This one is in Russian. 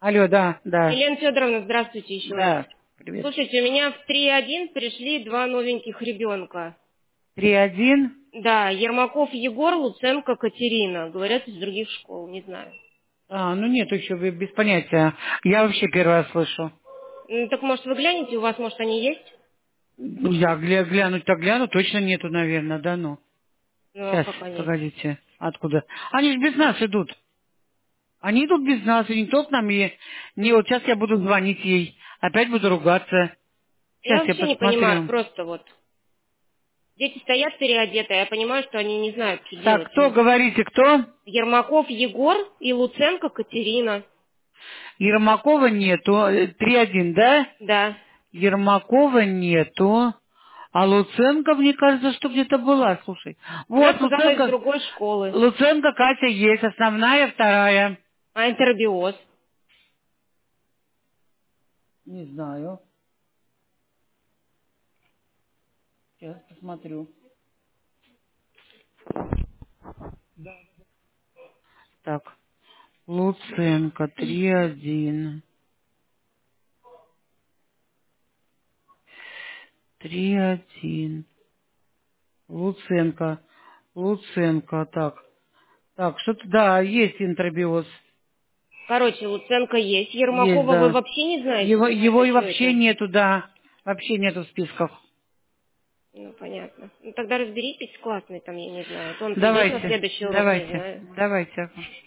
Алло, да, да, Елена Федоровна, здравствуйте еще раз. да, привет. Слушайте, у меня в 3.1 пришли два новеньких ребенка. 3-1. Да, Ермаков Егор, Луценко Катерина. Говорят, из других школ, не знаю. Ну нет, еще без понятия. Я вообще первый раз слышу. Так может вы глянете, у вас может они есть? Я глянуть-то гляну, точно нету, наверное, да ну. Ну а Сейчас, как они? погодите, откуда? Они же без нас идут. Они идут без нас, и никто к нам не... Вот сейчас я буду звонить ей, опять буду ругаться. Я Сейчас я вообще не понимаю, посмотрю. просто вот. Дети стоят переодетые, я понимаю, что они не знают, что Так, делать. кто, говорите, кто? Ермаков Егор и Луценко Катерина. Ермакова нету. 3-1, да? Да. Ермакова нету. А Луценко, мне кажется, что где-то была, слушай. Она Вот, сказала из Луценко, другой школы. Луценко Катя есть, основная, вторая. А интербиоз? Не знаю. Сейчас посмотрю. Так, Луценко 3-1. 3-1. Луценко. Луценко, так. Так, что-то, да, есть интробиоз. Короче, Луценко есть. Есть, Ермакова вы да. вообще не знаете? Его Это и что вообще это? нету, да. Вообще нету в списках. Ну, понятно. Ну, тогда разберитесь с классной там, я не знаю. Вот он придет на Давайте, следующий урок, не давайте, знаю. давайте.